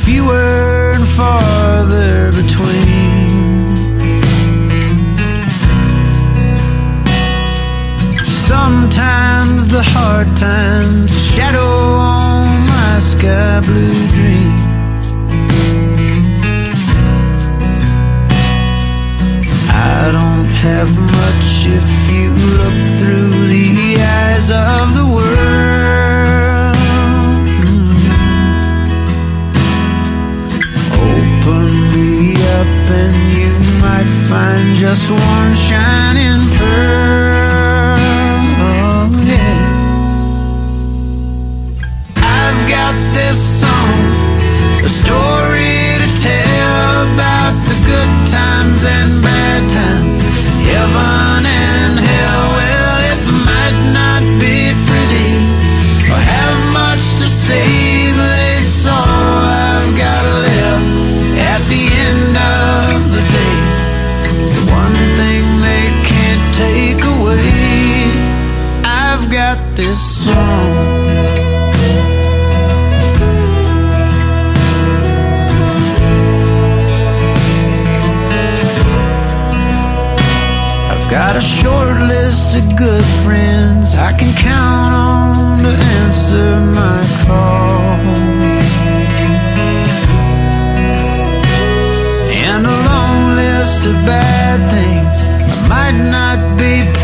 fewer and farther between. Sometimes the hard times a shadow on my sky blue dream. I don't have much if you look through the eyes of the world. Open me up and you might find just one shining pearl. Oh yeah. I've got this song, a story to tell about the good times and bad times, heaven and hell. Well, it might not be pretty or have much to say, but it's all I've got left at the end of the day. It's the one thing they can't take away. I've got this song. Got a short list of good friends I can count on to answer my call, and a long list of bad things I might not be